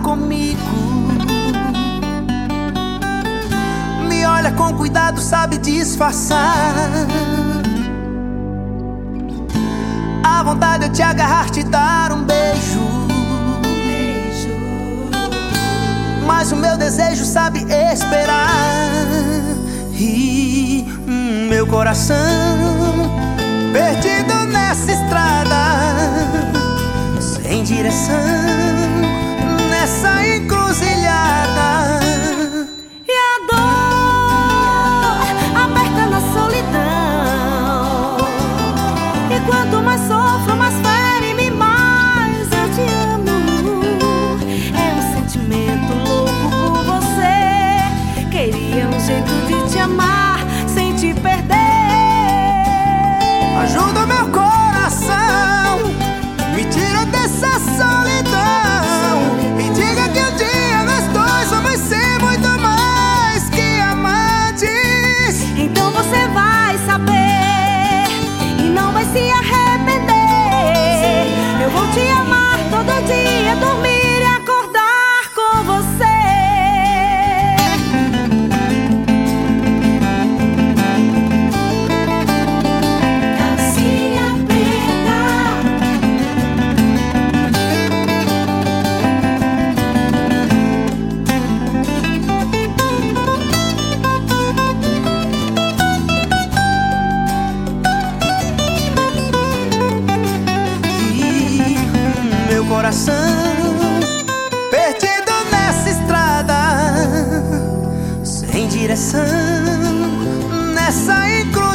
comigo. Me olha com cuidado, sabe disfarçar. A vontade de te agarrar, te dar um beijo. Mas o meu desejo sabe esperar. E meu coração perdido nessa estrada, sem direção, nessa encruzilhada. E a dor aperta na solidão, e quanto mais sofro, mais fere-me, mais eu te amo. É um sentimento louco por você. Queria um jeito de te amar sem te perder. Ajuda meu coração, me tira dessa solidão, e diga que um dia nós dois vamos ser muito mais que amantes. Então você vai saber e não vai se arrepender. Eu vou te amar todo dia, dormir e acordar com você. Coração perdido nessa estrada, sem direção, nessa encruzilhada.